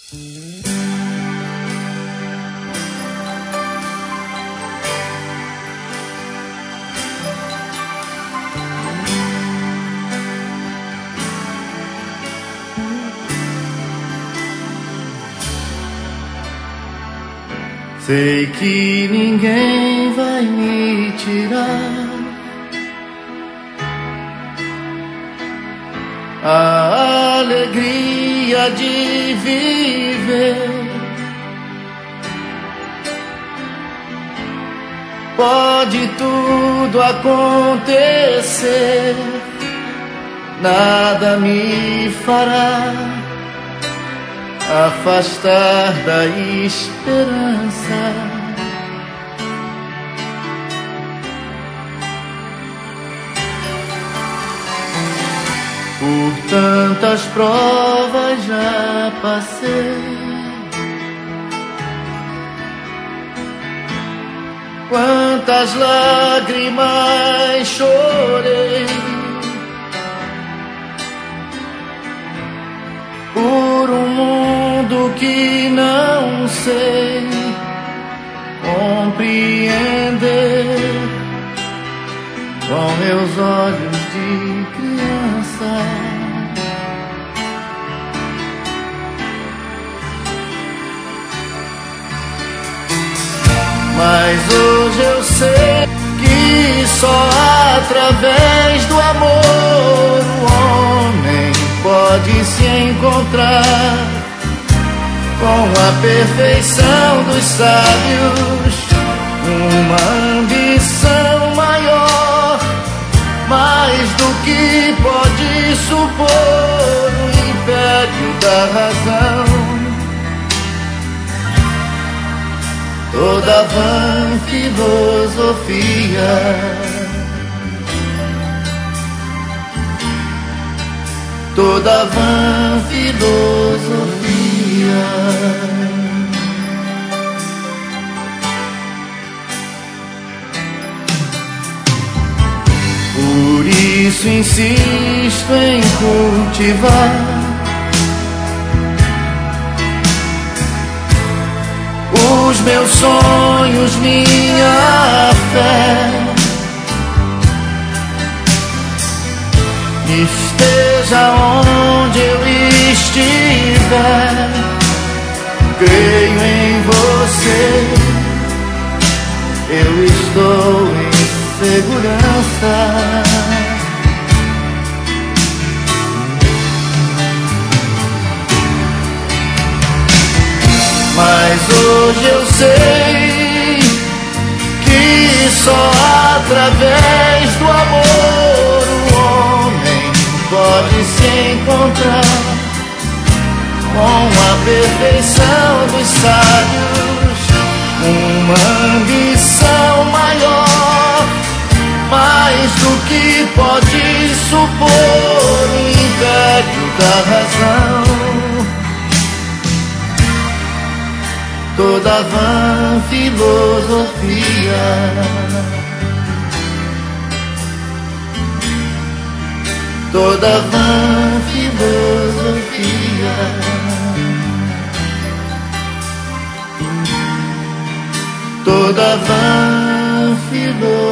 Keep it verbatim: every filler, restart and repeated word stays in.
Sei que ninguém vai me tirar a alegria de viver. Pode tudo acontecer, nada me fará afastar da esperança. Por tantas provas já passei, quantas lágrimas chorei, por um mundo que não sei compreender com meus olhos de criança. Mas hoje eu sei que só através do amor o homem pode se encontrar com a perfeição dos sábios, uma ambição maior, mais do que pode supor o império da razão. Toda vã filosofia, toda vã filosofia. Por isso insisto em cultivar os meus sonhos, minha fé. Esteja onde eu estiver, creio em você, eu estou em segurança. Mas hoje eu sei que só através do amor o homem pode se encontrar com a perfeição dos sábios, uma ambição maior, mais do que pode supor o império da razão. Toda vã filosofia, toda vã filosofia, toda vã filosofia.